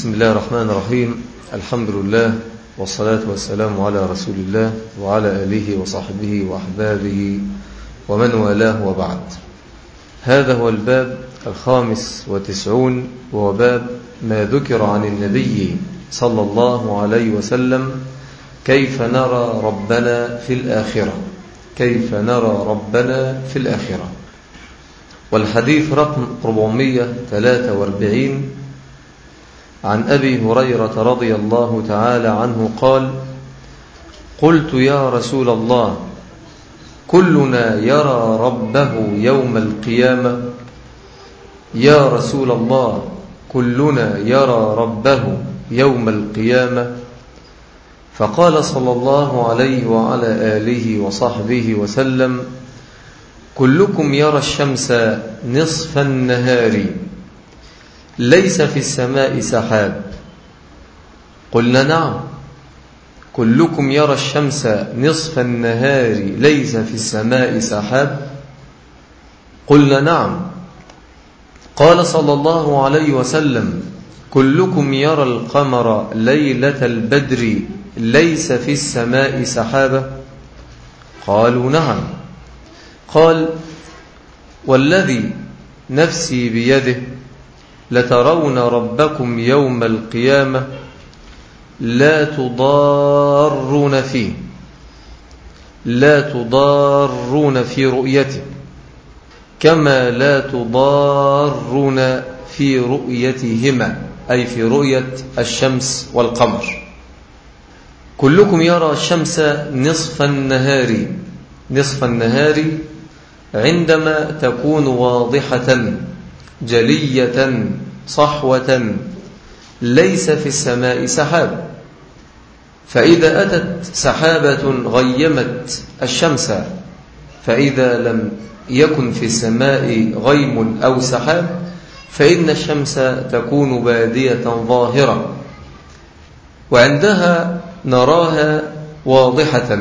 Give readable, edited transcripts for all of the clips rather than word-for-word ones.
بسم الله الرحمن الرحيم. الحمد لله والصلاة والسلام على رسول الله وعلى آله وصحبه وأحبابه ومن والاه وبعد. هذا هو الباب 95 وهو باب ما ذكر عن النبي صلى الله عليه وسلم كيف نرى ربنا في الآخرة، كيف نرى ربنا في الآخرة. والحديث رقم 443 عن أبي هريرة رضي الله تعالى عنه قال: قلت يا رسول الله كلنا يرى ربه يوم القيامة؟ يا رسول الله كلنا يرى ربه يوم القيامة؟ فقال صلى الله عليه وعلى آله وصحبه وسلم: كلكم يرى الشمس نصف النهار ليس في السماء سحاب. قلنا نعم. كلكم يرى الشمس نصف النهار ليس في السماء سحاب؟ قلنا نعم. قال صلى الله عليه وسلم: كلكم يرى القمر ليلة البدر ليس في السماء سحابة؟ قالوا نعم. قال: والذي نفسي بيده لترون ربكم يوم القيامة لا تضارون فيه، لا تضارون في رؤيته كما لا تضارون في رؤيتهما، أي في رؤية الشمس والقمر. كلكم يرى الشمس نصف النهار، نصف النهار عندما تكون واضحة جلية صحوة ليس في السماء سحاب. فإذا أتت سحابة غيمت الشمس، فإذا لم يكن في السماء غيم أو سحاب فإن الشمس تكون بادية ظاهرة، وعندها نراها واضحة.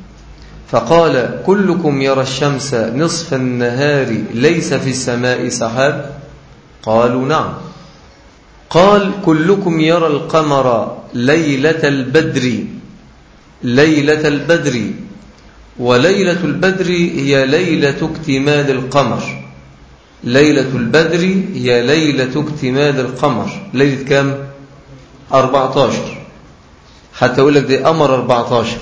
فقال: كلكم يرى الشمس نصف النهار ليس في السماء سحاب؟ قالوا نعم. قال: كلكم يرى القمر ليلة البدر، ليلة البدر. وليلة البدر هي ليلة اكتمال القمر، ليلة البدر هي ليلة اكتمال القمر. ليلة كم؟ 14. حتى أقول لك دي أمر 14.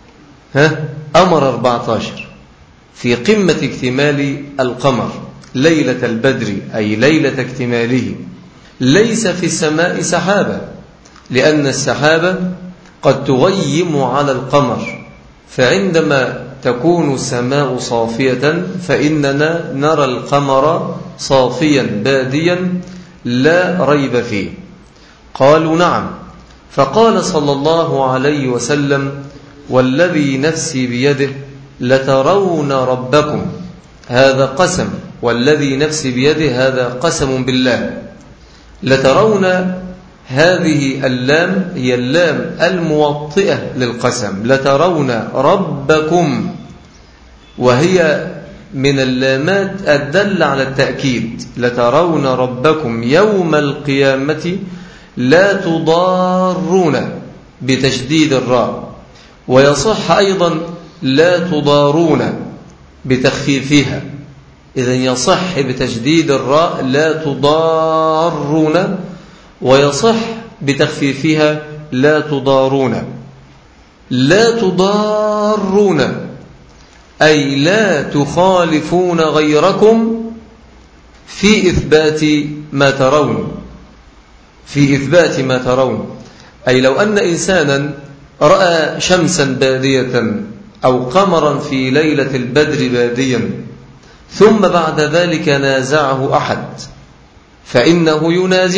أمر 14 في قمة اكتمال القمر، ليلة البدر أي ليلة اكتماله. ليس في السماء سحابة، لأن السحابة قد تغيم على القمر، فعندما تكون السماء صافية فإننا نرى القمر صافيا باديا لا ريب فيه. قالوا نعم. فقال صلى الله عليه وسلم: والذي نفسي بيده لترون ربكم. هذا قسم، والذي نفسي بيده هذا قسم بالله. لترون، هذه اللام هي اللام الموطئة للقسم، لترون ربكم، وهي من اللامات الدالة على التأكيد. لترون ربكم يوم القيامة لا تضارون بتشديد الراء، ويصح أيضا لا تضارون بتخفيفها. إذن يصح بتشديد الراء لا تضارون، ويصح بتخفيفها لا تضارون. لا تضارون أي لا تخالفون غيركم في إثبات ما ترون، في إثبات ما ترون. أي لو أن إنسانا رأى شمسا بادية أو قمرا في ليلة البدر باديا، ثم بعد ذلك نازعه أحد، فإنه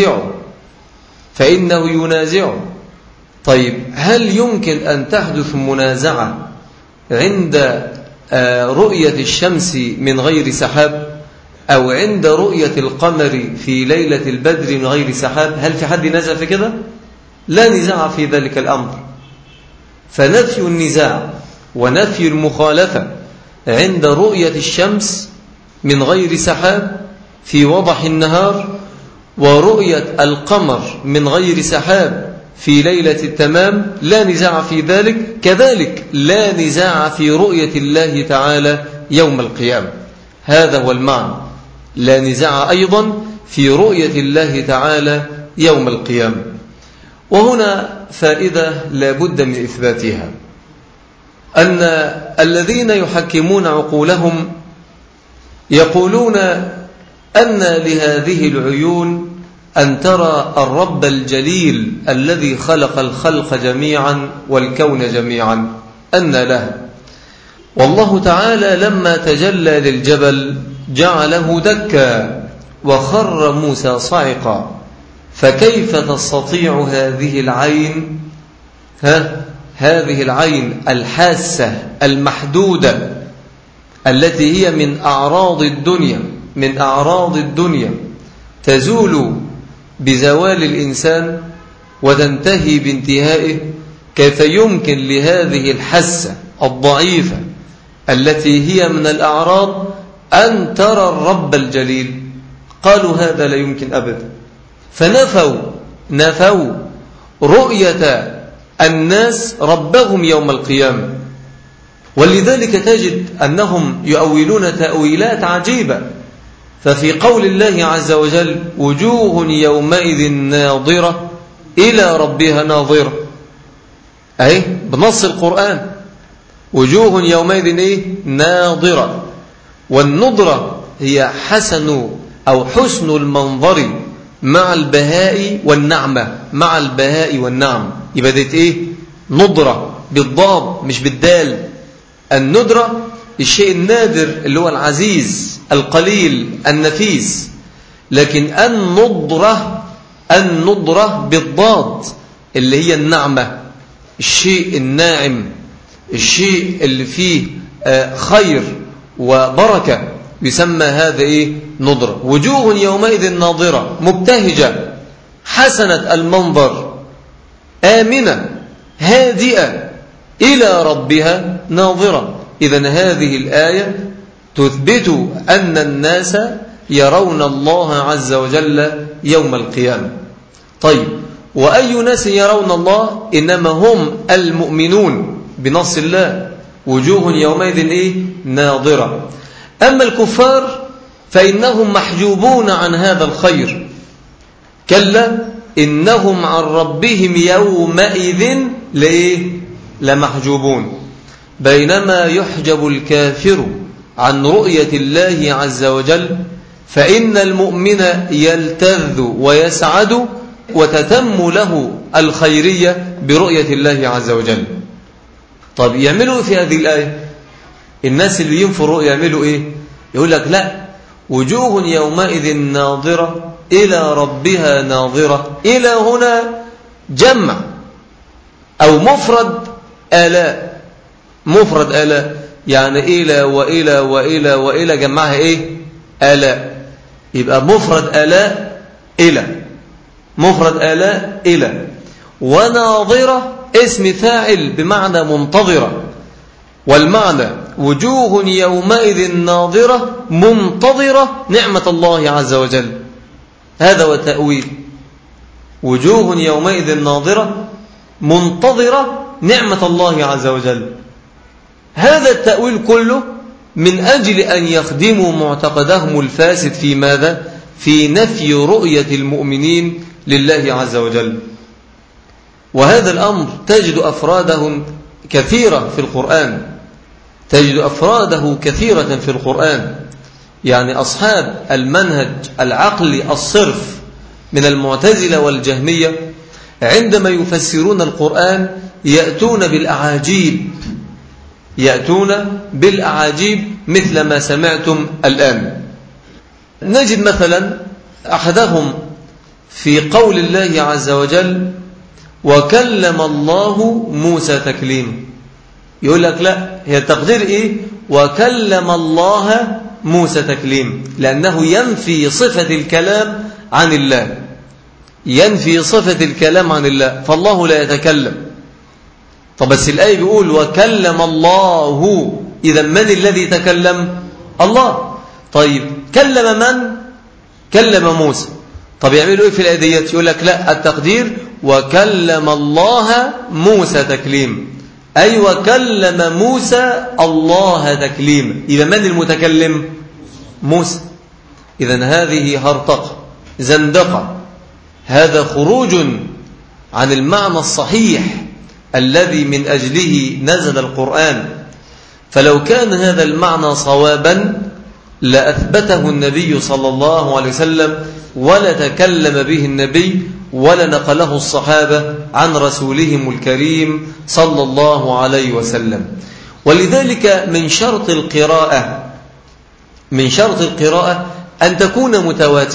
ينازعه. طيب، هل يمكن أن تحدث منازعة عند رؤية الشمس من غير سحاب، أو عند رؤية القمر في ليلة البدر من غير سحاب؟ هل في حد نزع في كده؟ لا نزاع في ذلك الأمر. فنفي النزاع ونفي المخالفة عند رؤية الشمس من غير سحاب في وضح النهار، ورؤية القمر من غير سحاب في ليلة التمام لا نزاع في ذلك، كذلك لا نزاع في رؤية الله تعالى يوم القيامة. هذا هو المعنى، لا نزاع أيضا في رؤية الله تعالى يوم القيامة. وهنا فائدة لا بد من إثباتها، أن الذين يحكمون عقولهم يقولون أن لهذه العيون أن ترى الرب الجليل الذي خلق الخلق جميعا والكون جميعا، أن له. والله تعالى لما تجلى للجبل جعله دكا وخر موسى صعقا، فكيف تستطيع هذه العين هذه العين الحاسة المحدودة التي هي من أعراض الدنيا تزول بزوال الإنسان وتنتهي بانتهائه، كيف يمكن لهذه الحاسة الضعيفة التي هي من الأعراض أن ترى الرب الجليل؟ قالوا هذا لا يمكن أبدا، فنفوا رؤية الناس ربهم يوم القيامة. ولذلك تجد أنهم يؤولون تأويلات عجيبة. ففي قول الله عز وجل وجوه يومئذ ناظرة إلى ربها ناظرة، أي بنص القرآن وجوه يومئذ ناظرة، والنضرة هي حسن المنظر مع البهاء والنعمة، مع البهاء والنعم. يبقى ديت نضرة بالضاد مش بالدال. الندرة الشيء النادر اللي هو العزيز القليل النفيس، لكن النضرة بالضاد اللي هي النعمة، الشيء الناعم، الشيء اللي فيه خير وبركة، يسمى هذا نضرة. وجوه يومئذ ناظرة مبتهجة حسنة المنظر آمنة هادئة إلى ربها ناظرة. إذن هذه الآية تثبت أن الناس يرون الله عز وجل يوم القيامة. طيب، وأي ناس يرون الله؟ إنما هم المؤمنون بنص الله وجوه يومئذ ناظرة. أما الكفار فإنهم محجوبون عن هذا الخير، كلا إنهم عن ربهم يومئذ لمحجوبون. بينما يحجب الكافر عن رؤية الله عز وجل، فإن المؤمن يلتذ ويسعد وتتم له الخيرية برؤية الله عز وجل. طب يعملوا في هذه الآية؟ الناس اللي ينفوا الرؤية يعملوا يقول لك لا، وجوه يومئذ ناظرة إلى ربها ناظرة. إلى هنا جمع أو مفرد آلاء، يعني إلى وإلى وإلى وإلى جمعها آلاء. يبقى مفرد آلاء إلى، وناظرة اسم فاعل بمعنى منتظرة. والمعنى وجوه يومئذ ناظرة منتظرة نعمة الله عز وجل. هذا هو التأويل، وجوه يومئذ ناظرة منتظرة نعمة الله عز وجل. هذا التأويل كله من أجل أن يخدموا معتقدهم الفاسد في ماذا؟ في نفي رؤية المؤمنين لله عز وجل. وهذا الأمر تجد أفراده كثيرة في القرآن. يعني أصحاب المنهج العقلي الصرف من المعتزلة والجهمية عندما يفسرون القرآن يأتون بالأعاجيب مثل ما سمعتم الآن. نجد مثلا أحدهم في قول الله عز وجل وكلم الله موسى تكليما، يقول لك لا، هي التقدير وكلم الله موسى تكليما، لأنه ينفي صفة الكلام عن الله، فالله لا يتكلم. طب بس الآية بيقول وكلم الله، إذا من الذي تكلم؟ الله. طيب كلم من؟ كلم موسى. طب يعملوا إيه في الآية ديت؟ يقول لك لا، التقدير وكلم الله موسى تكليم، أي وكلم موسى الله تكليما. إذا من المتكلم؟ موسى. إذن هذه هرطقة زندقة، هذا خروج عن المعنى الصحيح الذي من أجله نزل القرآن. فلو كان هذا المعنى صوابا لأثبته النبي صلى الله عليه وسلم، ولا تكلم به النبي ولا نقله الصحابة عن رسولهم الكريم صلى الله عليه وسلم. ولذلك من شرط القراءة أن تكون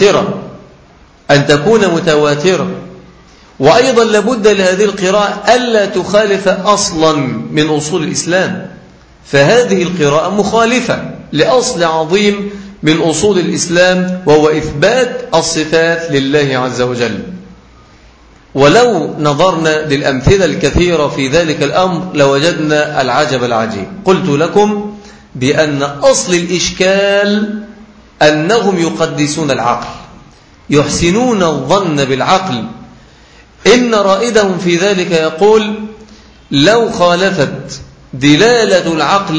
متواترة، وأيضا لابد لهذه القراءة ألا تخالف أصلا من أصول الإسلام، فهذه القراءة مخالفة لأصل عظيم من أصول الإسلام، وهو إثبات الصفات لله عز وجل. ولو نظرنا للأمثلة الكثيرة في ذلك الأمر لوجدنا العجب العجيب. قلت لكم بأن أصل الإشكال أنهم يقدسون العقل، يحسنون الظن بالعقل. إن رائدهم في ذلك يقول لو خالفت دلالة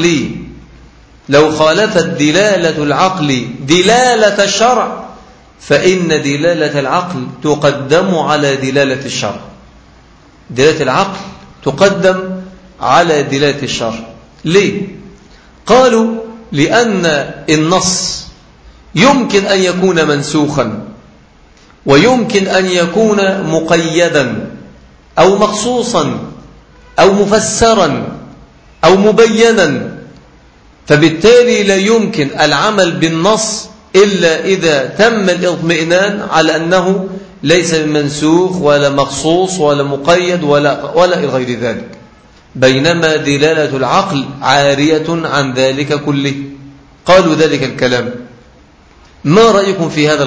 العقل دلالة الشرع فإن دلالة العقل تقدم على دلالة الشرع. دلالة العقل تقدم على دلالة الشرع. ليه؟ قالوا لأن النص يمكن أن يكون منسوخا، ويمكن أن يكون مقيدا أو مخصوصا أو مفسرا أو مبينا، فبالتالي لا يمكن العمل بالنص إلا إذا تم الاطمئنان على أنه ليس منسوخ ولا مخصوص ولا مقيد ولا غير ذلك، بينما دلالة العقل عارية عن ذلك كله. قالوا ذلك الكلام. ما رأيكم في هذا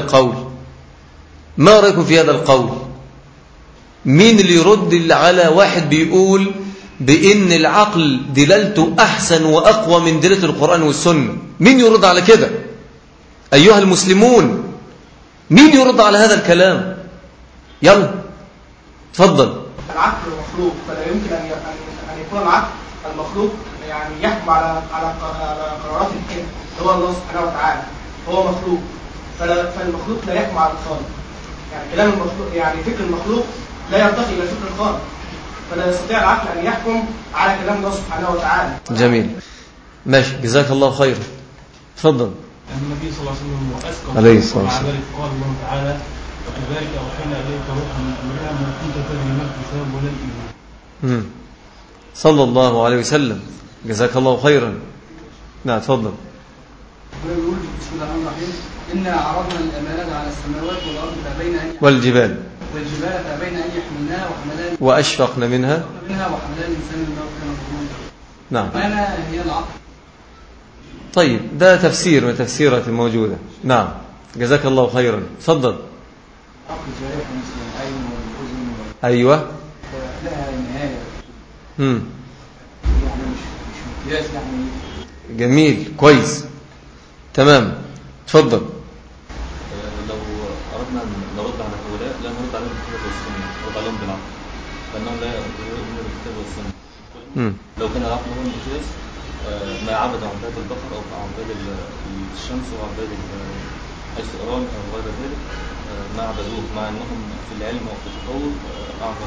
القول؟ مين اللي يرد على واحد بيقول بإن العقل دلالته أحسن وأقوى من دلالة القرآن والسنة؟ مين يرد على كده؟ أيها المسلمون، مين يرد على هذا الكلام؟ يلا تفضل. العقل مخلوق، فلا يمكن أن يكون العقل المخلوق يعني يحكم على قرارات الحكم اللي هو الله سبحانه وتعالى، هو مخلوق، فالمخلوق لا يحكم على الخالق. يعني كلام المخلوق، يعني فكر المخلوق لا يرتقي إلى فكر الخالق، فلا يستطيع العقل أن يحكم على كلام الله سبحانه وتعالى. جميل، ماشي، جزاك الله خير. تفضل. النبي صلى الله عليه وسلم وأسكن عليه الصلاة والسلام قال الله تعالى وكذلك أوحينا إليك روحا من أمرنا ما كنت تدري ما الكتاب ولا الإيمان. صلى الله عليه وسلم، جزاك الله خيرا. نعم تفضل. بسم الله الرحمن الرحيم. إنا عرضنا الأمانة على السماوات والأرض والجبال فأبين أن يحملناها وأشفقن منها وحملها الإنسان إنه كان ظلوما. نعم. الأمانة هي العقل. طيب، ده تفسير من تفسيرات الموجودة. نعم، جزاك الله خيرا. تفضل. عقل جارح مثل العين والأذن أيوة، لها نهاية. يعني مش مقياس يعني. جميل، كويس، تمام. تفضل. لو أردنا أن نرد على هؤلاء لا نرد عليهم بالكتاب والسنة، نرد عليهم بالعقل، لأنهم لا يؤمنون بالكتاب والسنة. لو كان العقل هو المقياس ما عبد عباد البقر أو عباد الشمس وعباد السؤران أو غير ذلك ما عبدوه، مع أنهم في العلم وفي التطور أعظم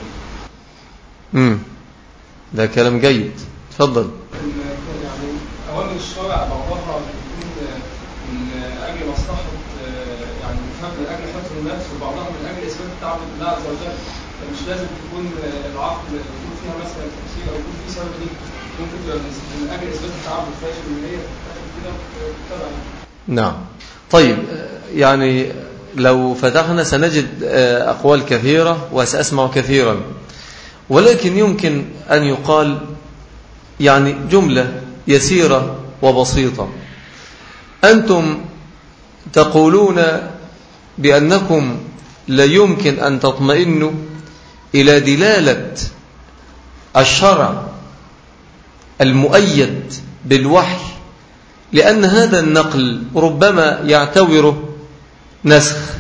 من ده كلام جيد. تفضل. يعني أوامر الشرع بعضها بتكون من أجل مصلحة، يعني من أجل حفظ النفس، وبعضها من أجل إثبات التعبد لله عز وجل. فمش لازم تكون العقل يكون فيها مثلا تفسير أو يكون فيه سبب ليه، ممكن تبقى من أجل إثبات التعبد فاشل من هي كده تبع. نعم. طيب، يعني لو فتحنا سنجد أقوال كثيرة وسأسمع كثيرا، ولكن يمكن أن يقال يعني جملة يسيرة وبسيطة. أنتم تقولون بأنكم لا يمكن أن تطمئنوا إلى دلالة الشرع المؤيد بالوحي، لأن هذا النقل ربما يعتبره نسخ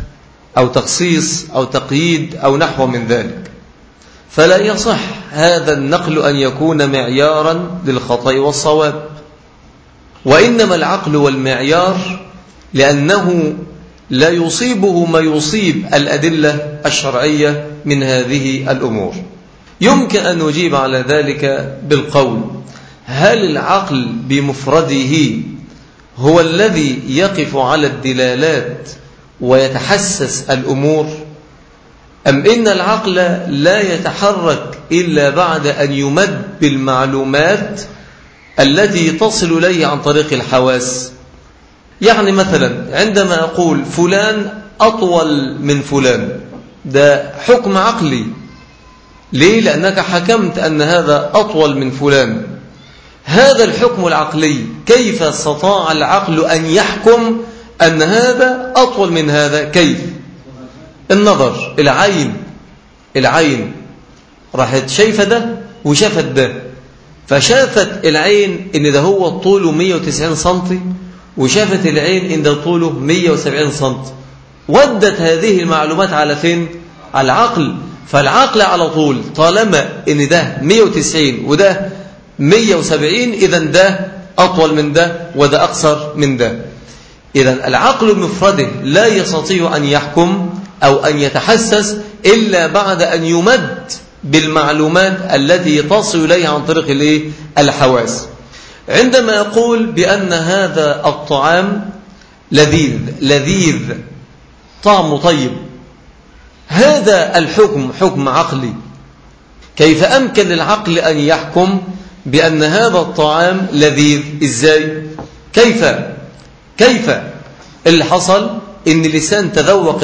أو تخصيص أو تقييد أو نحو من ذلك، فلا يصح هذا النقل أن يكون معيارا للخطأ والصواب، وإنما العقل والمعيار لأنه لا يصيبه ما يصيب الأدلة الشرعية من هذه الأمور. يمكن أن نجيب على ذلك بالقول: هل العقل بمفرده هو الذي يقف على الدلالات ويتحسس الأمور، أم إن العقل لا يتحرك إلا بعد أن يمد بالمعلومات التي تصل إليه عن طريق الحواس؟ يعني مثلا عندما أقول فلان أطول من فلان، ده حكم عقلي. ليه؟ لأنك حكمت أن هذا أطول من فلان. هذا الحكم العقلي كيف استطاع العقل أن يحكم أن هذا أطول من هذا؟ كيف؟ النظر، العين راحت شايفة ده وشافت ده، فشافت العين إن ده هو طوله 190 سنتي، وشافت العين إن ده طوله 170 سنتي، ودت هذه المعلومات على فين؟ على العقل. فالعقل على طول طالما إن ده 190 وده 170 إذن ده أطول من ده وده أقصر من ده. إذن العقل بمفرده لا يستطيع أن يحكم أو أن يتحسس إلا بعد أن يمد بالمعلومات التي تصل إليه عن طريق الحواس. عندما يقول بأن هذا الطعام لذيذ طعم طيب، هذا الحكم حكم عقلي. كيف أمكن للعقل أن يحكم بأن هذا الطعام لذيذ؟ إزاي؟ كيف اللي حصل إن اللسان تذوق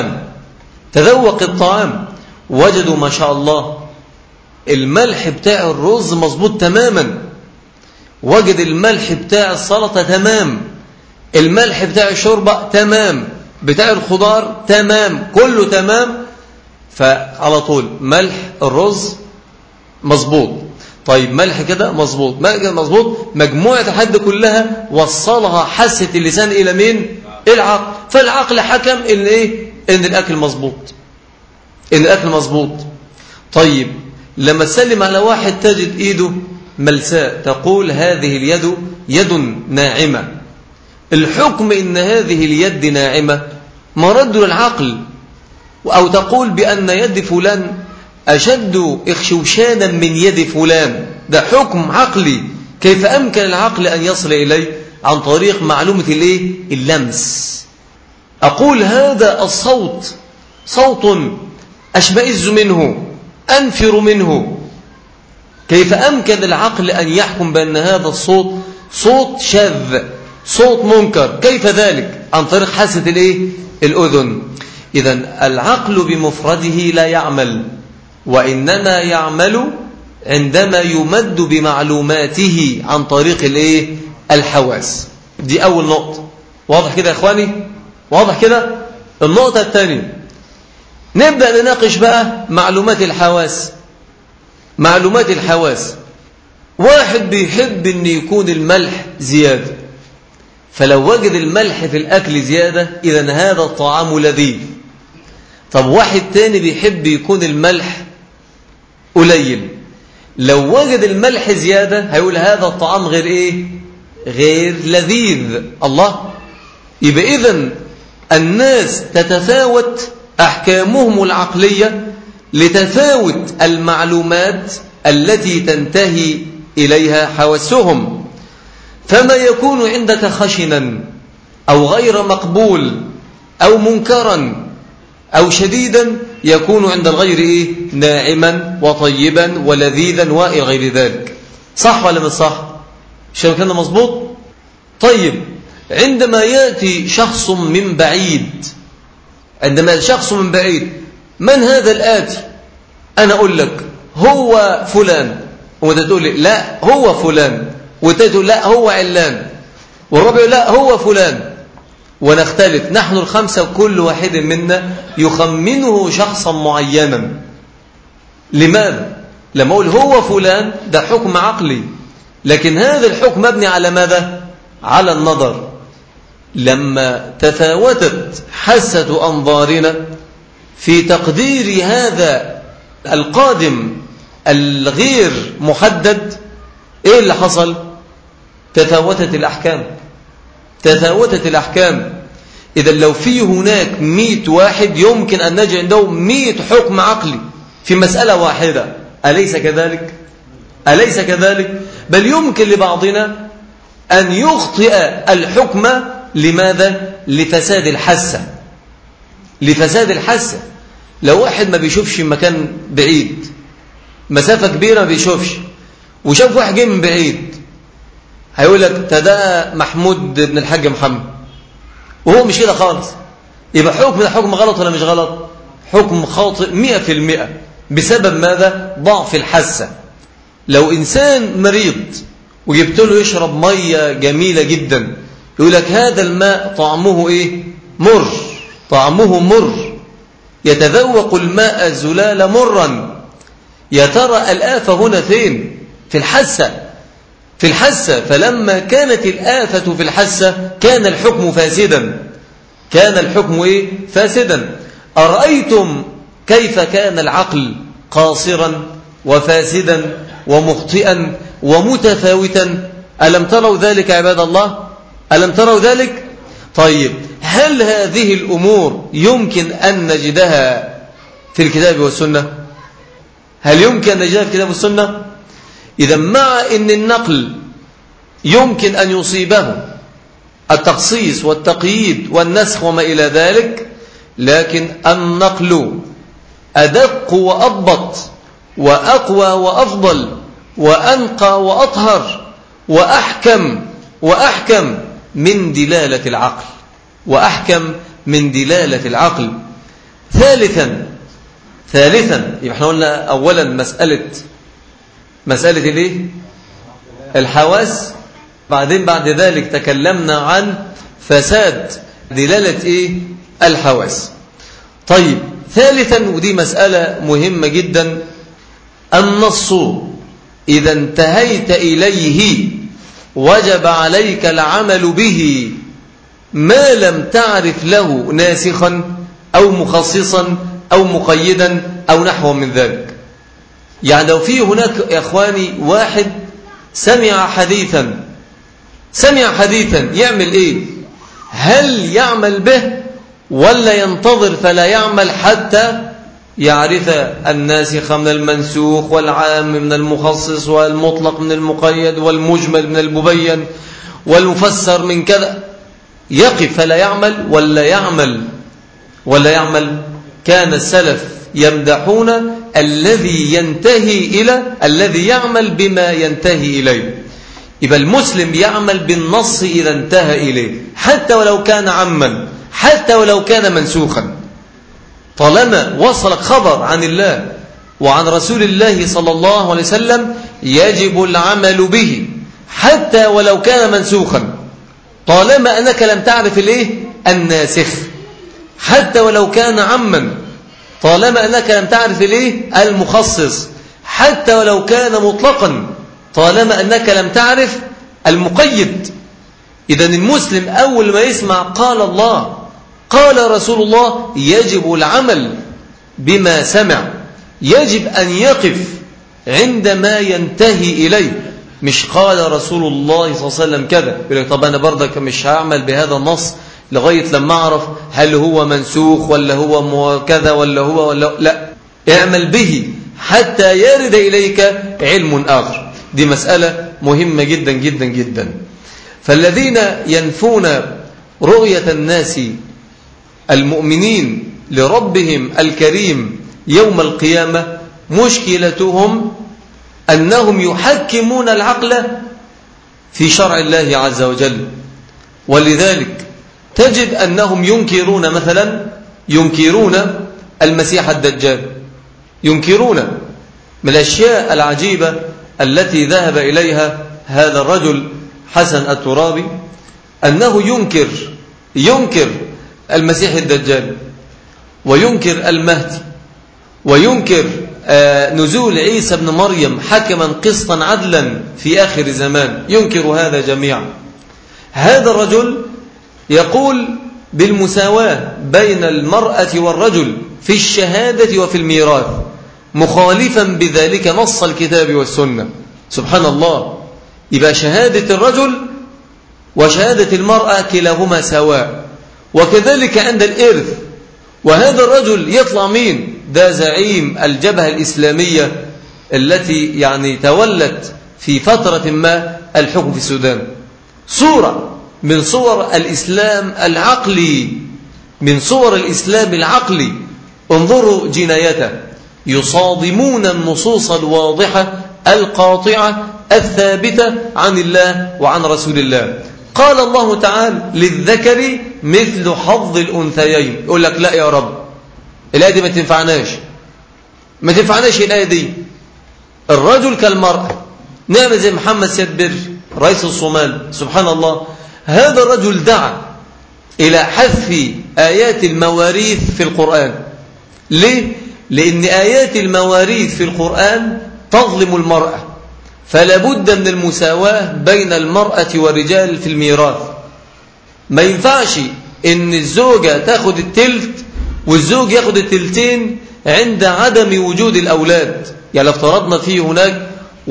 الطعام وجدوا ما شاء الله الملح بتاع الرز مظبوط تماما، وجد الملح بتاع السلطة تمام، الملح بتاع الشوربة تمام، بتاع الخضار تمام، كله تمام. فعلى طول ملح الرز مظبوط، طيب ملح كده مظبوط، مجموعة الحد كلها وصلها حاسة اللسان إلى مين؟ العقل. فالعقل حكم إن إن الأكل مظبوط. طيب لما تسلم على واحد تجد إيده ملساء، تقول هذه اليد يد ناعمة. الحكم إن هذه اليد ناعمة مرد للعقل. أو تقول بأن يد فلان أشد إخشوشانا من يد فلان، ده حكم عقلي. كيف أمكن العقل أن يصل إليه؟ عن طريق معلومة اللمس. أقول هذا الصوت صوت أشمئز منه، أنفر منه. كيف أمكن العقل أن يحكم بأن هذا الصوت صوت شاذ، صوت منكر؟ كيف ذلك؟ عن طريق حاسة الأذن. إذن العقل بمفرده لا يعمل، وإنما يعمل عندما يمد بمعلوماته عن طريق الحواس. دي أول نقطة. واضح كده يا إخواني؟ واضح كده؟ النقطة الثانية نبدأ نناقش بقى معلومات الحواس. واحد بيحب أن يكون الملح زيادة، فلو وجد الملح في الأكل زيادة إذن هذا الطعام لذيذ. طب واحد تاني بيحب يكون الملح قليل، لو وجد الملح زيادة هيقول هذا الطعام غير لذيذ. الله، يبقى إذن الناس تتفاوت أحكامهم العقلية لتفاوت المعلومات التي تنتهي إليها حواسهم. فما يكون عندك خشنا أو غير مقبول أو منكرا أو شديدا يكون عند الغير ناعما وطيبا ولذيذا وإلى غير ذلك. صح ولا مش صح؟ شو كان مظبوط؟ طيب عندما يأتي شخص من بعيد، من هذا الآتي؟ أنا أقول لك هو فلان، وانت تقول لي لا هو فلان، وانت تقول لا هو علان، والرابع لا هو فلان، ونختلف نحن الخمسة وكل واحد منا يخمنه شخصا معينا. لماذا؟ لما أقول هو فلان ده حكم عقلي، لكن هذا الحكم مبني على ماذا؟ على النظر. لما تفاوتت حاسة أنظارنا في تقدير هذا القادم الغير محدد، إيه اللي حصل؟ تفاوتت الأحكام. إذا لو في هناك 100 واحد يمكن أن نجد عندهم 100 حكم عقلي في مسألة واحدة، أليس كذلك؟ بل يمكن لبعضنا أن يخطئ الحكم. لماذا؟ لفساد الحاسة. لو واحد ما بيشوفش مكان بعيد، مسافة كبيرة ما بيشوفش، وشاف واحد جاي من بعيد، هيقول لك ده محمود بن الحاج محمد، وهو مش كده خالص. يبقى حكم ده حكم غلط ولا مش غلط؟ حكم خاطئ 100%. بسبب ماذا؟ ضعف الحاسة. لو إنسان مريض وجبت له يشرب مية جميلة جدا، يقول لك هذا الماء طعمه إيه؟ مر، يتذوق الماء الزلال مرا. يا ترى الآفة هنا فين؟ في الحاسة. فلما كانت الآفة في الحاسة كان الحكم فاسدا. أرأيتم كيف كان العقل قاصرا وفاسدا ومخطئا ومتفاوتا؟ ألم تروا ذلك عباد الله؟ ألم تروا ذلك؟ طيب، هل هذه الأمور يمكن أن نجدها في الكتاب والسنة؟ إذا مع أن النقل يمكن أن يصيبه التخصيص والتقييد والنسخ وما إلى ذلك، لكن النقل أدق وأضبط وأقوى وأفضل وأنقى وأطهر وأحكم من دلالة العقل. ثالثا يبقى احنا قلنا أولا مسألة الايه؟ الحواس. بعدين بعد ذلك تكلمنا عن فساد دلالة ايه؟ الحواس. طيب، ثالثا، ودي مسألة مهمة جدا، النص إذا انتهيت إليه وجب عليك العمل به ما لم تعرف له ناسخا أو مخصصا أو مقيدا أو نحو من ذلك. يعني لو في هناك يا إخواني واحد سمع حديثا يعمل إيه؟ هل يعمل به ولا ينتظر فلا يعمل حتى يعرف الناسخ من المنسوخ والعام من المخصص والمطلق من المقيد والمجمل من المبين والمفسر من كذا؟ يقف فلا يعمل ولا يعمل؟ كان السلف يمدحون الذي يعمل بما ينتهي إليه. يبقى المسلم يعمل بالنص إذا انتهى إليه، حتى ولو كان عاما، حتى ولو كان منسوخا. طالما وصلك خبر عن الله وعن رسول الله صلى الله عليه وسلم يجب العمل به حتى ولو كان منسوخا، طالما أنك لم تعرف الناسخ، حتى ولو كان عاما، طالما أنك لم تعرف المخصص، حتى ولو كان مطلقا، طالما أنك لم تعرف المقيد. إذن المسلم أول ما يسمع قال الله قال رسول الله يجب العمل بما سمع، يجب أن يقف عندما ينتهي إليه. مش قال رسول الله صلى الله عليه وسلم كذا، يقول لك طب أنا برضك مش هعمل بهذا النص لغاية لما أعرف هل هو منسوخ ولا هو كذا ولا هو لا، اعمل به حتى يرد إليك علم آخر. دي مسألة مهمة جدا جدا جدا. فالذين ينفون رؤية الناس المؤمنين لربهم الكريم يوم القيامة مشكلتهم أنهم يحكمون العقل في شرع الله عز وجل. ولذلك تجد أنهم ينكرون مثلا المسيح الدجال، ينكرون من الأشياء العجيبة التي ذهب إليها هذا الرجل حسن الترابي، أنه ينكر المسيح الدجال، وينكر المهدي، وينكر نزول عيسى بن مريم حكما قسطا عدلا في آخر زمان، ينكر هذا جميعا. هذا الرجل يقول بالمساواة بين المرأة والرجل في الشهادة وفي الميراث، مخالفا بذلك نص الكتاب والسنة. سبحان الله. يبقى شهادة الرجل وشهادة المرأة كلاهما سواء. وكذلك عند الإرث، وهذا الرجل يطلع مين؟ ده زعيم الجبهة الإسلامية التي يعني تولت في فترة ما الحكم في السودان. صورة من صور الإسلام العقلي، من صور الإسلام العقلي. انظروا جنايته، يصادمون النصوص الواضحة القاطعة الثابتة عن الله وعن رسول الله. قال الله تعالى للذكر مثل حظ الأنثيين. يقول لك لا يا رب، الآية دي ما تنفعناش الآية دي. الرجل كالمرأة. نعمل زي محمد سيد بر رئيس الصومال، سبحان الله، هذا الرجل دعا إلى حذف آيات المواريث في القرآن. ليه؟ لأن آيات المواريث في القرآن تظلم المرأة، فلا بد من المساواة بين المرأة والرجال في الميراث. ما ينفعش إن الزوجة تاخد التلت والزوج ياخد التلتين عند عدم وجود الأولاد. يعني افترضنا فيه هناك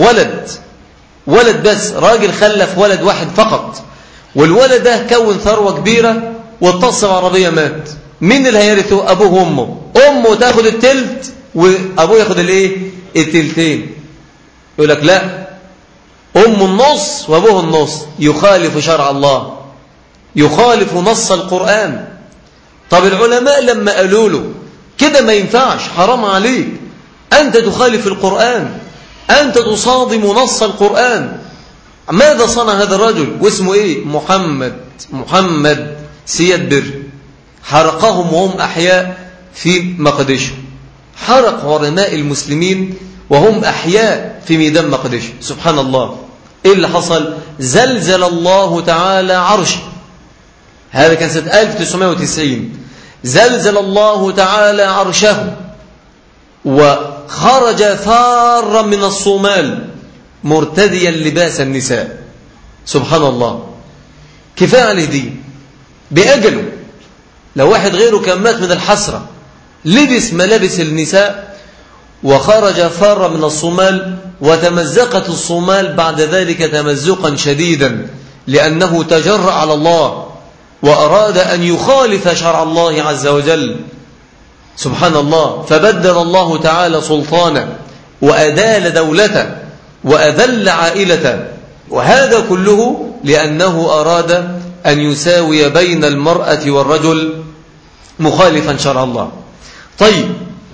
ولد بس، راجل خلف ولد واحد فقط، والولد ده كون ثروة كبيرة واتصل عربية مات، مين اللي هيرثه؟ أبوه وأمه. أمه تاخد التلت وأبوه ياخد التلتين. يقول لك لا، أم النص وأبوه النص. يخالف شرع الله، يخالف نص القرآن. طب العلماء لما قالوا له كده ما ينفعش، حرام عليك، أنت تخالف القرآن، أنت تصادم نص القرآن. ماذا صنع هذا الرجل واسمه إيه؟ محمد سيد بر. حرقهم وهم أحياء في مقدشو. حرق علماء المسلمين وهم أحياء في ميدان مقدشو. سبحان الله. إيه اللي حصل؟ زلزل الله تعالى عرشه. هذا كان سنة 1990. زلزل الله تعالى عرشه وخرج فارا من الصومال مرتديا لباس النساء. سبحان الله. كفاية عليه دي بأجله. لو واحد غيره كان مات من الحسرة. لبس ملابس النساء وخرج فارا من الصومال، وتمزقت الصومال بعد ذلك تمزقا شديدا، لأنه تجرأ على الله وأراد أن يخالف شرع الله عز وجل. سبحان الله. فبدل الله تعالى سلطانه وأدال دولته وأذل عائلته، وهذا كله لأنه أراد أن يساوي بين المرأة والرجل مخالفا شرع الله. طيب،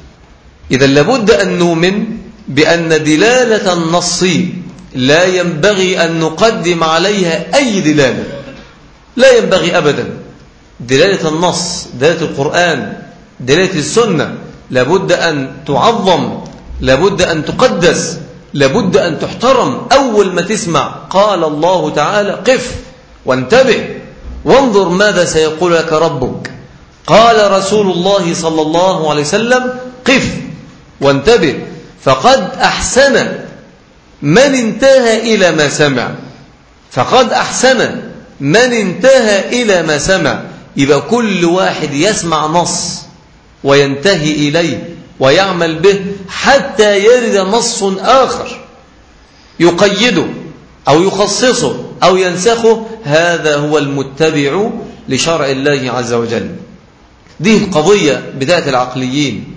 إذا لابد أن نؤمن بأن دلالة النص لا ينبغي أن نقدم عليها أي دلالة، لا ينبغي أبدا. دلالة النص، دلالة القرآن، دلالة السنة لابد أن تعظم، لابد أن تقدس، لابد أن تحترم. أول ما تسمع قال الله تعالى قف وانتبه وانظر ماذا سيقول لك ربك. قال رسول الله صلى الله عليه وسلم قف وانتبه، فقد أحسن من انتهى إلى ما سمع، فقد أحسن من انتهى إلى ما سمع. يبقى كل واحد يسمع نص وينتهي إليه ويعمل به حتى يرد نص آخر يقيده أو يخصصه أو ينسخه، هذا هو المتبع لشرع الله عز وجل. دي القضية بتاعت العقليين،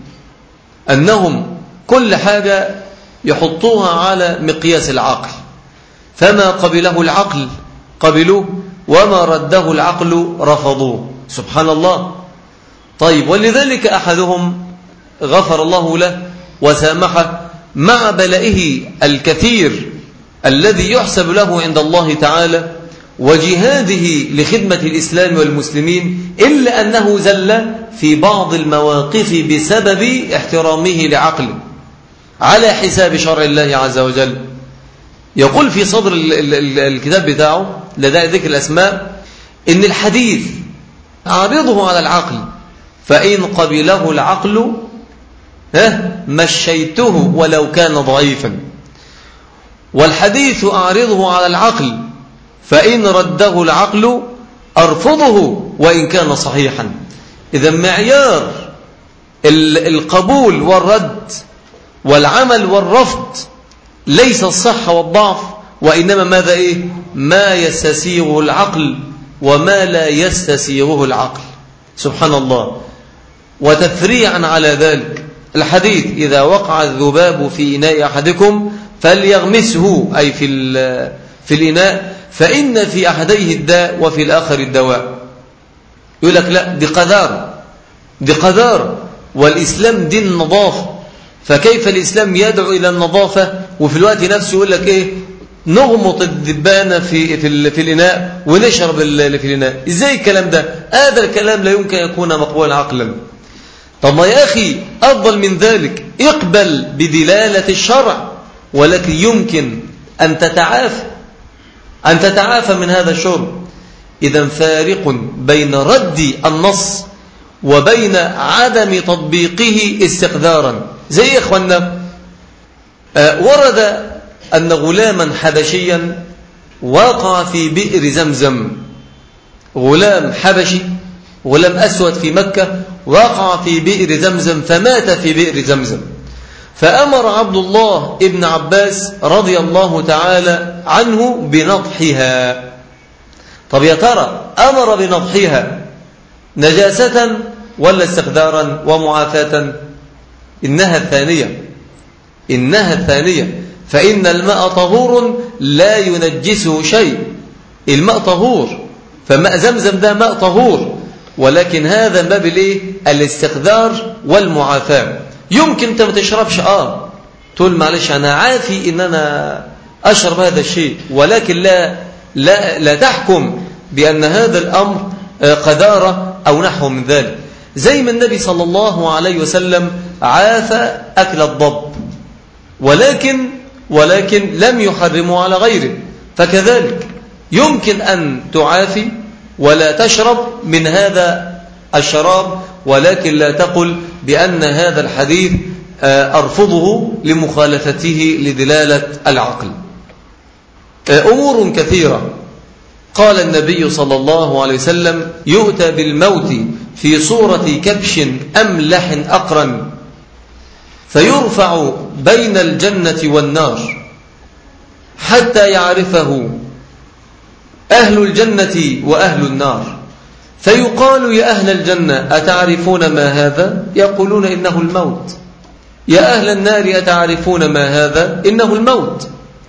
أنهم كل حاجة يحطوها على مقياس العقل، فما قبله العقل قبلوه وما رده العقل رفضوه. سبحان الله. طيب، ولذلك أحدهم غفر الله له وسامحه مع بلائه الكثير الذي يحسب له عند الله تعالى وجهاده لخدمة الإسلام والمسلمين، إلا أنه زل في بعض المواقف بسبب احترامه لعقله على حساب شرع الله عز وجل. يقول في صدر الكتاب بتاعه لدى ذكر الأسماء إن الحديث أعرضه على العقل، فإن قبله العقل مشيته ولو كان ضعيفا، والحديث أعرضه على العقل، فإن رده العقل أرفضه وإن كان صحيحا. إذا معيار القبول والرد والعمل والرفض ليس الصحة والضعف، وإنما ماذا ما يستسيغه العقل وما لا يستسيغه العقل. سبحان الله. وتفريعا على ذلك الحديث: إذا وقع الذباب في إناء أحدكم فليغمسه، أي في الإناء، فإن في أحديه الداء وفي الآخر الدواء. يقول لك لا، دي قذارة، والإسلام دين النظافة، فكيف الإسلام يدعو إلى النظافة وفي الوقت نفسه يقول لك نغمط الذبانة في الإناء ونشرب اللي في الإناء؟ إزاي الكلام ده؟ هذا الكلام لا يمكن يكون مقبولا عقلا. طب ما يا أخي أفضل من ذلك، اقبل بدلالة الشرع، ولكن يمكن أن تتعافى من هذا الشرب. إذا فارق بين رد النص وبين عدم تطبيقه استقدارا. زي إخواننا ورد أن غلاما حبشيا وقع في بئر زمزم. غلام حبشي، غلام أسود في مكة، وقع في بئر زمزم فمات في بئر زمزم. فأمر عبد الله ابن عباس رضي الله تعالى عنه بنضحها. طب يا ترى أمر بنضحها نجاسة ولا استقدارا ومعافاة؟ إنها الثانية، فإن الماء طهور لا ينجسه شيء. الماء طهور، فماء زمزم ده ماء طهور، ولكن هذا باب الاستقدار والمعافاة. يمكن أنت ما تشربش تقول معلش أنا عافي إن أنا أشرب هذا الشيء، ولكن لا تحكم بأن هذا الأمر قذارة أو نحو من ذلك. زي ما النبي صلى الله عليه وسلم عافى أكل الضب، ولكن لم يحرمه على غيره، فكذلك يمكن أن تعافي ولا تشرب من هذا الشراب، ولكن لا تقل بأن هذا الحديث أرفضه لمخالفته لدلالة العقل. أمور كثيرة. قال النبي صلى الله عليه وسلم: يؤتى بالموت في صورة كبش أملح أقرن، فيرفع بين الجنة والنار حتى يعرفه أهل الجنة وأهل النار، فيقال: يا أهل الجنة أتعرفون ما هذا؟ يقولون: إنه الموت. يا أهل النار أتعرفون ما هذا؟ إنه الموت.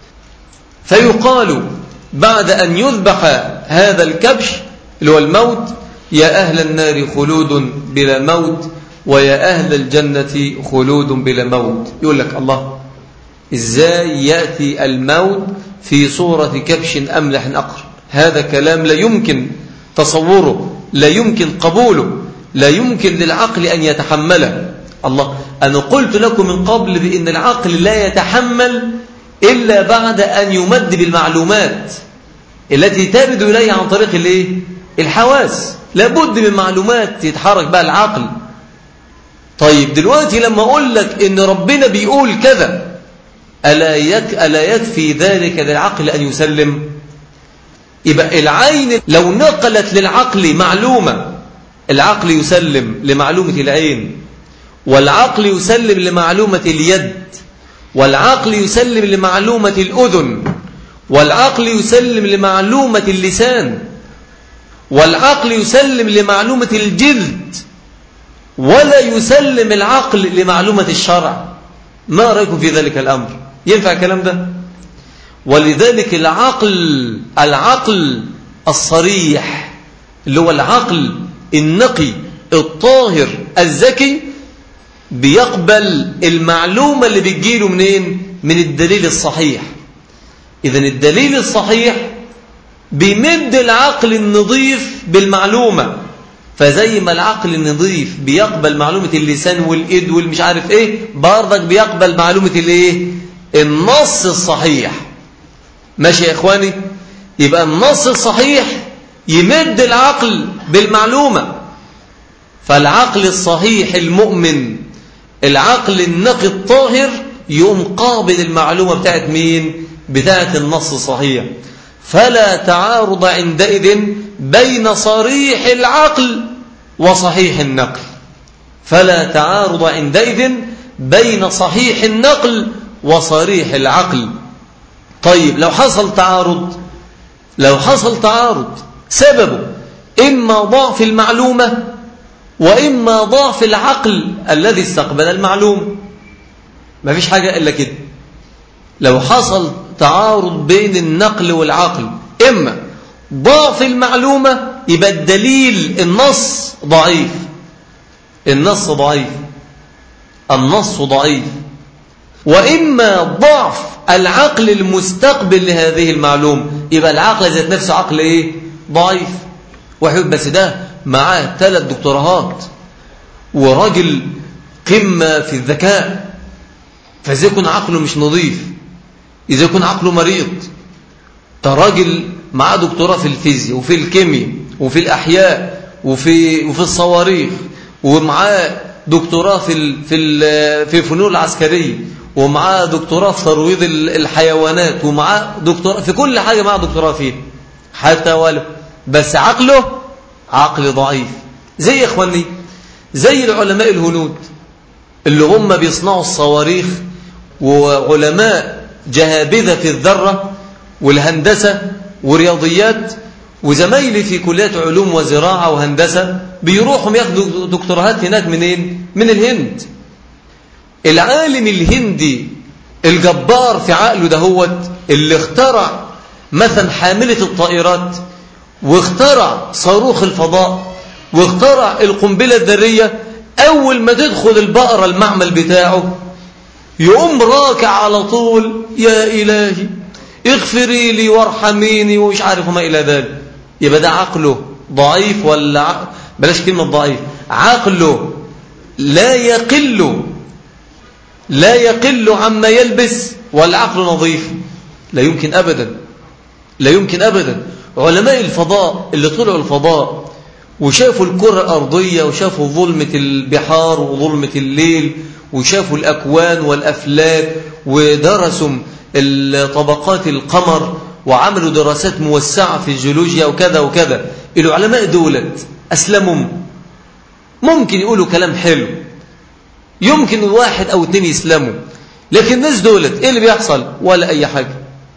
فيقال بعد أن يذبح هذا الكبش اللي هو الموت: يا أهل النار خلود بلا موت، ويا أهل الجنة خلود بلا موت. يقول لك الله، إزاي يأتي الموت في صورة كبش أملح أقر؟ هذا كلام لا يمكن تصوره، لا يمكن قبوله، لا يمكن للعقل أن يتحمله. الله، أنا قلت لكم من قبل بأن العقل لا يتحمل إلا بعد أن يمد بالمعلومات التي ترد إليه عن طريق الحواس. لابد من معلومات يتحرك بها العقل. طيب دلوقتي لما أقول لك إن ربنا بيقول كذا، ألا يكفي ذلك للعقل أن يسلم؟ يبقى العين لو نقلت للعقل معلومة، العقل يسلم لمعلومة العين، والعقل يسلم لمعلومة اليد، والعقل يسلم لمعلومة الأذن، والعقل يسلم لمعلومة اللسان، والعقل يسلم لمعلومة الجلد، ولا يسلم العقل لمعلومة الشرع. ما رأيكم في ذلك الأمر؟ ينفع الكلام ده؟ ولذلك العقل الصريح اللي هو العقل النقي الطاهر الذكي بيقبل المعلومة اللي بتجيله منين؟ من الدليل الصحيح. إذن الدليل الصحيح بيمد العقل النظيف بالمعلومة، فزي ما العقل النظيف بيقبل معلومة اللسان والإيد والمش عارف إيه، برضك بيقبل معلومة النص الصحيح. ماشي يا إخواني؟ يبقى النص الصحيح يمد العقل بالمعلومة، فالعقل الصحيح المؤمن، العقل النقي الطاهر، يقوم قابل المعلومة بتاعت مين؟ بتاعت النص الصحيح. فلا تعارض عندئذ بين صريح العقل وصحيح النقل، فلا تعارض عندئذ بين صحيح النقل وصريح العقل. طيب لو حصل تعارض سببه إما ضعف المعلومة وإما ضعف العقل الذي استقبل المعلومة، ما فيش حاجة إلا كده. لو حصل تعارض بين النقل والعقل، إما ضعف المعلومة يبقى الدليل النص ضعيف، النص ضعيف، وإما ضعف العقل المستقبل لهذه المعلومة، يبقى العقل ذات نفسه عقل إيه؟ ضعيف. واحد بس ده معاه 3 دكتوراهات وراجل قمة في الذكاء، فإذا يكون عقله مش نظيف، إذا يكون عقله مريض. ده راجل معاه دكتوراه في الفيزياء وفي الكيمياء وفي الأحياء وفي الصواريخ، ومعاه دكتوراه في الفنون العسكرية، ومعاه دكتوراه في ترويض الحيوانات، ومعاه دكتوراه في كل حاجة، معاه دكتوراه فيها حتى ولو، بس عقله عقل ضعيف. زي إخواني، زي العلماء الهنود اللي هم بيصنعوا الصواريخ، وعلماء جهابذة في الذرة والهندسة ورياضيات، وزمايلي في كليات علوم وزراعة وهندسة بيروحوا ياخدوا دكتوراهات هناك. منين؟ من الهند. العالم الهندي الجبار في عقله دهوت اللي اخترع مثلا حاملة الطائرات، واخترع صاروخ الفضاء، واخترع القنبلة الذرية، أول ما تدخل البقرة المعمل بتاعه يقوم راكع على طول: يا إلهي اغفري لي وارحميني، ومش عارف ما إلى ذلك. يبقى ده عقله ضعيف، ولا بلاش كلمة ضعيف، عقله لا يقل عما يلبس، والعقل نظيف. لا يمكن أبدا. علماء الفضاء اللي طلعوا الفضاء وشافوا الكرة الأرضية، وشافوا ظلمة البحار وظلمة الليل، وشافوا الأكوان والأفلاك، ودرسوا طبقات القمر، وعملوا دراسات موسعة في الجيولوجيا وكذا وكذا. العلماء دولت أسلموا، ممكن يقولوا كلام حلو، يمكن 1 أو 2 يسلموا، لكن الناس دولت إيه اللي بيحصل؟ ولا أي حاجة.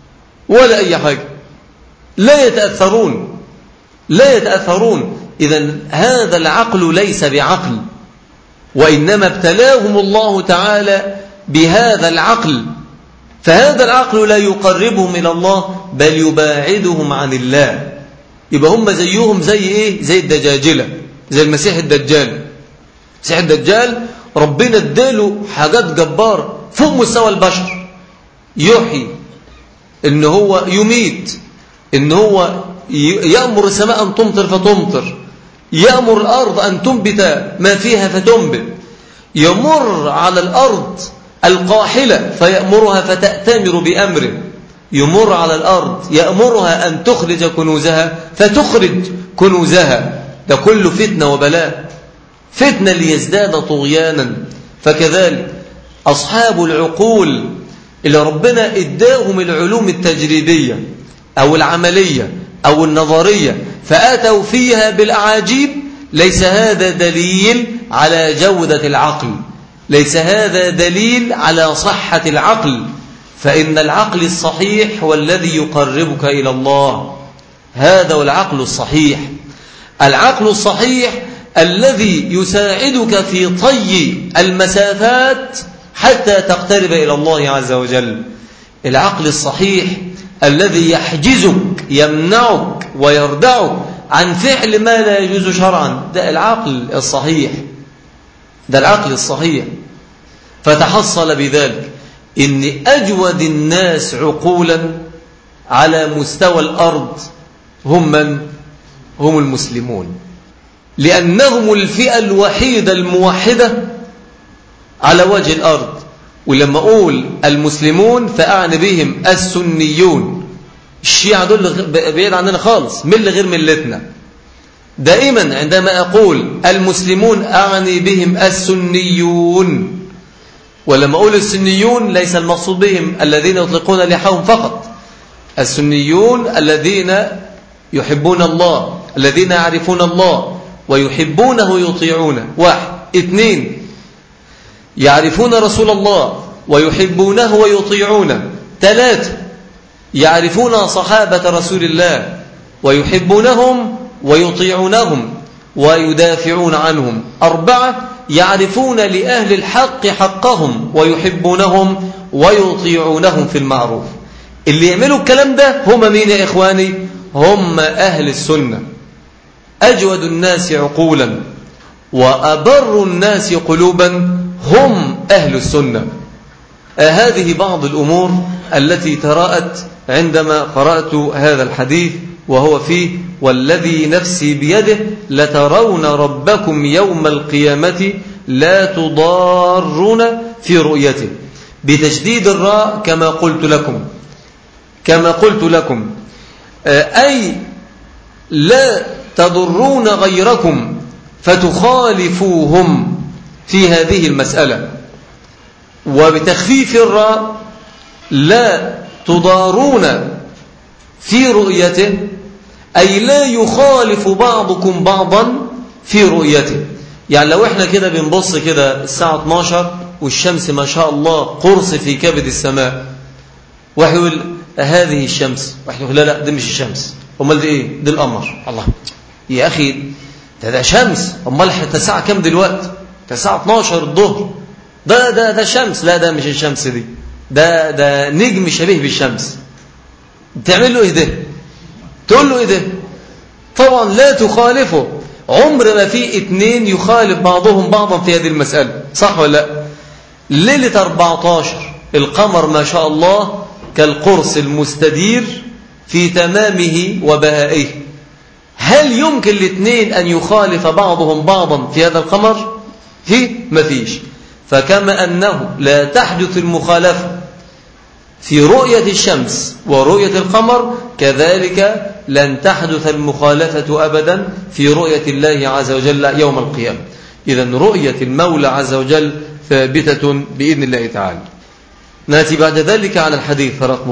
لا يتأثرون. إذن هذا العقل ليس بعقل، وإنما ابتلاهم الله تعالى بهذا العقل، فهذا العقل لا يقربهم إلى الله بل يباعدهم عن الله. يبقى هم زيهم زي إيه؟ زي الدجاجلة، زي المسيح الدجال. المسيح الدجال ربنا اداله حاجات جبار فوق مستوى البشر، يحيي، إن هو يميت، إن هو يأمر السماء أن تمطر فتمطر، يأمر الأرض أن تنبت ما فيها فتنبت، يمر على الأرض القاحلة فيأمرها فتأتمر بأمره، يمر على الأرض يأمرها أن تخرج كنوزها فتخرج كنوزها. ده كله فتنة وبلاء، فتنة ليزداد طغيانا. فكذلك أصحاب العقول اللي ربنا إداهم العلوم التجريبية أو العملية أو النظرية فأتوا فيها بالأعاجيب، ليس هذا دليل على جودة العقل، ليس هذا دليل على صحة العقل، فإن العقل الصحيح هو الذي يقربك إلى الله. هذا هو العقل الصحيح. العقل الصحيح الذي يساعدك في طي المسافات حتى تقترب إلى الله عز وجل. العقل الصحيح الذي يحجزك، يمنعك ويردعك عن فعل ما لا يجوز شرعا. ده العقل الصحيح، ده العقل الصحيح. فتحصل بذلك إن أجود الناس عقولا على مستوى الأرض هم من؟ هم المسلمون، لأنهم الفئة الوحيدة الموحدة على وجه الأرض. ولما أقول المسلمون فأعني بهم السنيون. الشيعة دول بعيد عننا خالص، ملة غير ملتنا. دائما عندما أقول المسلمون أعني بهم السنيون، ولما أقول السنيون ليس المقصود بهم الذين يطلقون لحاهم فقط. السنيون الذين يحبون الله، الذين يعرفون الله ويحبونه يطيعونه. 1. 2. يعرفون رسول الله ويحبونه ويطيعونه. 3. يعرفون صحابة رسول الله ويحبونهم ويطيعونهم ويدافعون عنهم. 4. يعرفون لأهل الحق حقهم ويحبونهم ويطيعونهم في المعروف. اللي يعملوا الكلام ده هم مين يا إخواني؟ هم أهل السنة، أجود الناس عقولا وأبر الناس قلوبا هم أهل السنة. هذه بعض الأمور التي تراءت عندما قرأت هذا الحديث، وهو فيه: والذي نفسي بيده لترون ربكم يوم القيامة لا تضارون في رؤيته، بتشديد الراء كما قلت لكم أي لا تضرون غيركم فتخالفوهم في هذه المسألة. وبتخفيف الراء لا تضارون في رؤيته أي لا يخالف بعضكم بعضا في رؤيته. يعني لو احنا كده بنبص كده الساعة 12 والشمس ما شاء الله قرص في كبد السماء، واحد يقول هذه الشمس، واحد يقول لا دي مش الشمس، امال دي ايه؟ دي القمر. الله يا اخي ده شمس، امال حتى الساعة كام دلوقتي؟ الساعة 12 الظهر، ده شمس. لا ده مش الشمس دي، ده نجم شبيه بالشمس. تعمل له ايه ده؟ تقول له ايه ده؟ طبعا لا تخالفه. عمر ما في 2 يخالف بعضهم بعضا في هذه المسألة، صح ولا لا؟ ليلة 14 القمر ما شاء الله كالقرص المستدير في تمامه وبهائه. هل يمكن الاثنين أن يخالف بعضهم بعضا في هذا القمر؟ ما فيش. فكما أنه لا تحدث المخالفة في رؤية الشمس ورؤية القمر، كذلك لن تحدث المخالفة أبدا في رؤية الله عز وجل يوم القيامة. إذن رؤية المولى عز وجل ثابتة بإذن الله تعالى. نأتي بعد ذلك على الحديث رقم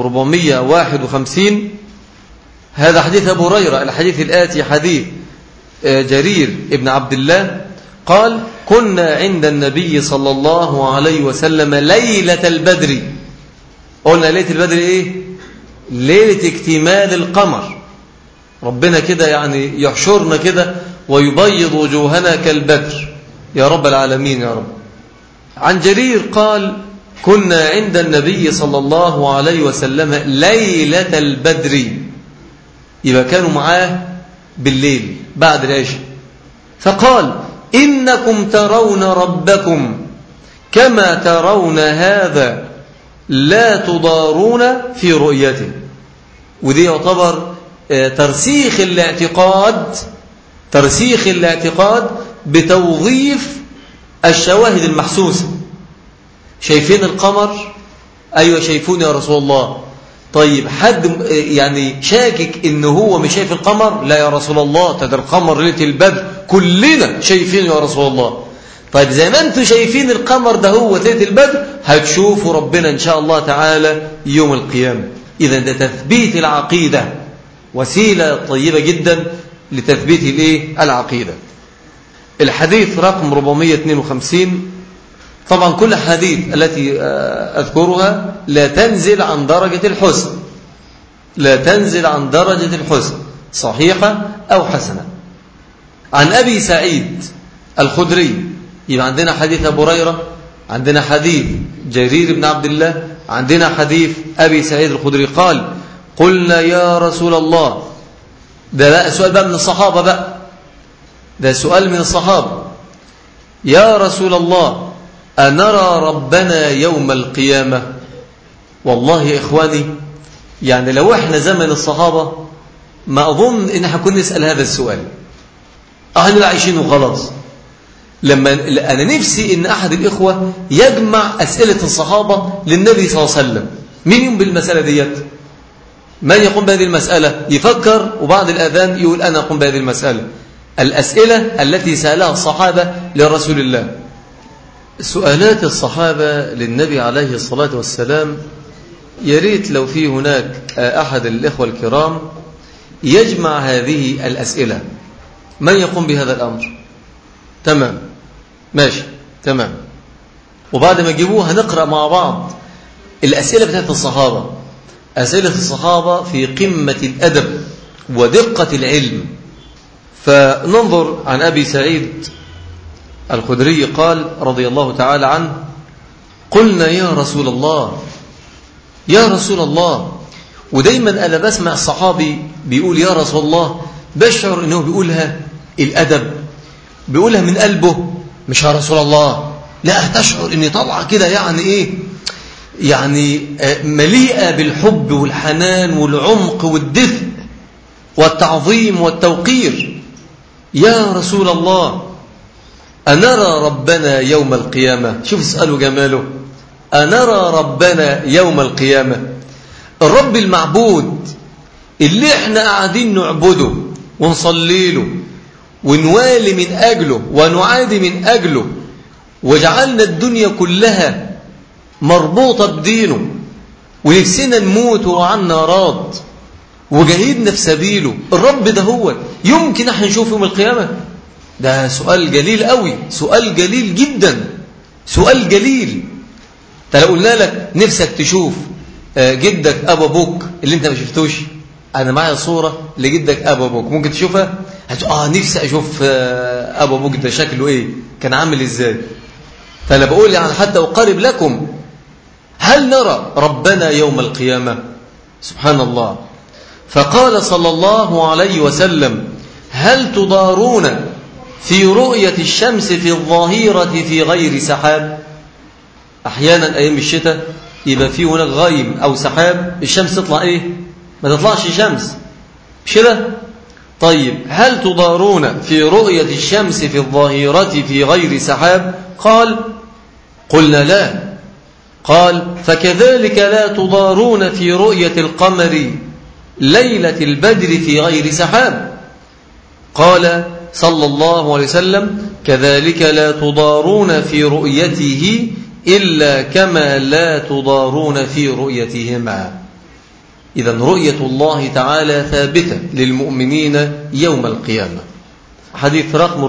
451. هذا حديث أبو هريرة. الحديث الآتي حديث جرير ابن عبد الله قال: كنا عند النبي صلى الله عليه وسلم ليلة البدر. قلنا ليلة البدر إيه؟ ليلة اكتمال القمر. ربنا كده يعني يحشرنا كده ويبيض وجوهنا كالبدر يا رب العالمين يا رب. عن جرير قال: كنا عند النبي صلى الله عليه وسلم ليلة البدر. يبقى كانوا معاه بالليل بعد العشاء. فقال: إنكم ترون ربكم كما ترون هذا لا تضارون في رؤيته. ودي يعتبر ترسيخ الاعتقاد بتوظيف الشواهد المحسوسة. شايفين القمر؟ أيوة شايفون يا رسول الله. طيب حد يعني شاكك إنه هو مش شايف القمر؟ لا يا رسول الله، ده القمر ليلة البدر كلنا شايفين يا رسول الله. طيب زي ما أنتم شايفين القمر ده هو ليلة البدر، هتشوفوا ربنا إن شاء الله تعالى يوم القيامة. إذا ده تثبيت العقيدة، وسيلة طيبة جدا لتثبيت العقيدة. الحديث رقم 452. طبعا كل الحديث التي أذكرها لا تنزل عن درجة الحسن، صحيحة أو حسنة. عن أبي سعيد الخدري، يبقى عندنا حديث أبو هريرة، عندنا حديث جرير بن عبد الله، عندنا حديث أبي سعيد الخدري قال: قلنا يا رسول الله. ده بقى سؤال بقى من الصحابة بقى، ده سؤال من الصحابة: يا رسول الله أنرى ربنا يوم القيامة؟ والله يا إخواني يعني لو احنا زمن الصحابة ما أظن إن هنكون نسأل هذا السؤال. احنا عايشين وخلاص. لما أنا نفسي إن أحد الإخوة يجمع أسئلة الصحابة للنبي صلى الله عليه وسلم. مين يقوم بالمسألة ديت؟ من يقوم بهذه المسألة؟ يفكر وبعد الأذان يقول أنا أقوم بهذه المسألة. الأسئلة التي سألها الصحابة لرسول الله. سؤالات الصحابة للنبي عليه الصلاة والسلام، يريد لو في هناك أحد الإخوة الكرام يجمع هذه الأسئلة من يقوم بهذا الأمر؟ تمام، ماشي، تمام. وبعد ما تجيبوه هنقرأ مع بعض الأسئلة بتاعت الصحابة. أسئلة الصحابة في قمة الأدب ودقة العلم. فننظر عن أبي سعيد الخدري قال رضي الله تعالى عنه: قلنا يا رسول الله، يا رسول الله. ودايما أنا بسمع الصحابي بيقول يا رسول الله بشعر أنه بيقولها الأدب، بيقولها من قلبه، مش يا رسول الله، لا، تشعر أني طالعة كده يعني إيه، يعني مليئة بالحب والحنان والعمق والدفء والتعظيم والتوقير. يا رسول الله أنرى ربنا يوم القيامة. شوف اسأله جماله، أنرى ربنا يوم القيامة. الرب المعبود اللي احنا قاعدين نعبده ونصلي له ونوالي من أجله ونعادي من أجله، وجعلنا الدنيا كلها مربوطة بدينه، ونفسنا نموت وعنا راض وجاهدنا في سبيله. الرب ده هو يمكن احنا نشوف يوم القيامة؟ ده سؤال جليل قوي، سؤال جليل جدا، سؤال جليل. لو قلنا لك نفسك تشوف جدك أبو أبوك اللي انت ما شفتوش، أنا معايا صورة لجدك أبو أبوك، ممكن تشوفها؟ نفسي أشوف أبو أبوك ده شكله إيه، كان عامل إزاي. فأنا بقول يعني حتى أقارب لكم، هل نرى ربنا يوم القيامة؟ سبحان الله. فقال صلى الله عليه وسلم: هل تضارون في رؤية الشمس في الظهيرة في غير سحاب؟ أحيانا أيام الشتاء يبقى في هناك غيم أو سحاب، الشمس تطلع إيه؟ ما تطلعش شمس، مش كده؟ طيب، هل تضارون في رؤية الشمس في الظهيرة في غير سحاب؟ قال: قلنا لا. قال: فكذلك لا تضارون في رؤية القمر ليلة البدر في غير سحاب. قال صلى الله عليه وسلم: كذلك لا تضارون في رؤيته إلا كما لا تضارون في رؤيتهما. إذن رؤية الله تعالى ثابتة للمؤمنين يوم القيامة. حديث رقم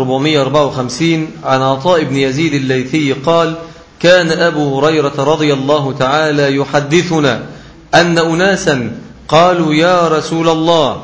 454 عن عطاء بن يزيد الليثي قال: كان أبو هريرة رضي الله تعالى يحدثنا أن أناسا قالوا: يا رسول الله،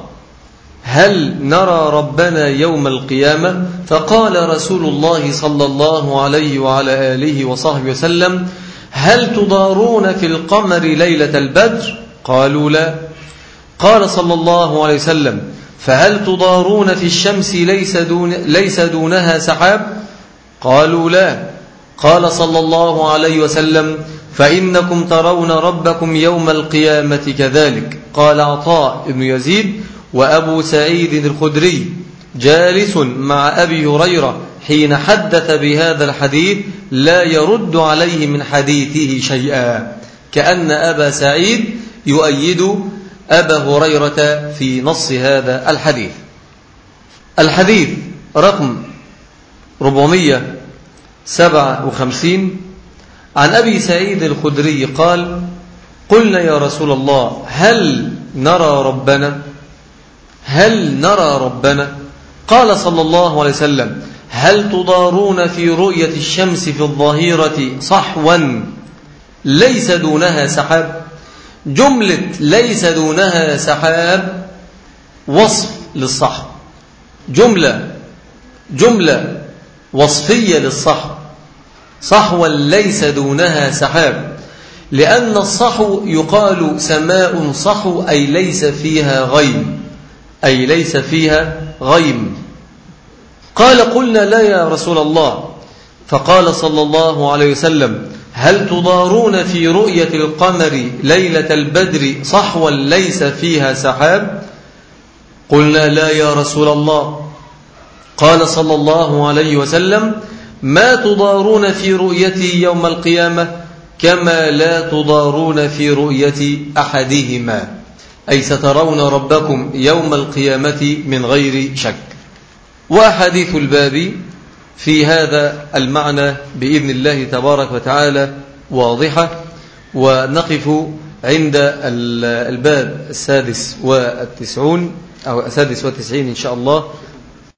هل نرى ربنا يوم القيامة؟ فقال رسول الله صلى الله عليه وعلى آله وصحبه وسلم: هل تضارون في القمر ليلة البدر؟ قالوا لا. قال صلى الله عليه وسلم: فهل تضارون في الشمس ليس دونها سحاب؟ قالوا لا. قال صلى الله عليه وسلم: فإنكم ترون ربكم يوم القيامة كذلك. قال عطاء بن يزيد: وأبو سعيد الخدري جالس مع أبي هريرة حين حدث بهذا الحديث لا يرد عليه من حديثه شيئا، كأن أبا سعيد يؤيد أبا هريرة في نص هذا الحديث. الحديث رقم 457 عن أبي سعيد الخدري قال: قلنا يا رسول الله، هل نرى ربنا؟ هل نرى ربنا؟ قال صلى الله عليه وسلم: هل تضارون في رؤية الشمس في الظهيرة صحوا ليس دونها سحاب؟ جملة ليس دونها سحاب وصف للصحو، جملة وصفية للصحو، صحوا ليس دونها سحاب، لأن الصحو يقال سماء صحو أي ليس فيها غيم، أي ليس فيها غيم. قال: قلنا لا يا رسول الله. فقال صلى الله عليه وسلم: هل تضارون في رؤية القمر ليلة البدر صحوا ليس فيها سحاب؟ قلنا لا يا رسول الله. قال صلى الله عليه وسلم: ما تضارون في رؤيتي يوم القيامة كما لا تضارون في رؤية أحدهما، أي سترون ربكم يوم القيامة من غير شك. وأحاديث الباب في هذا المعنى بإذن الله تبارك وتعالى واضحة. ونقف عند الباب 96 أو 96 إن شاء الله.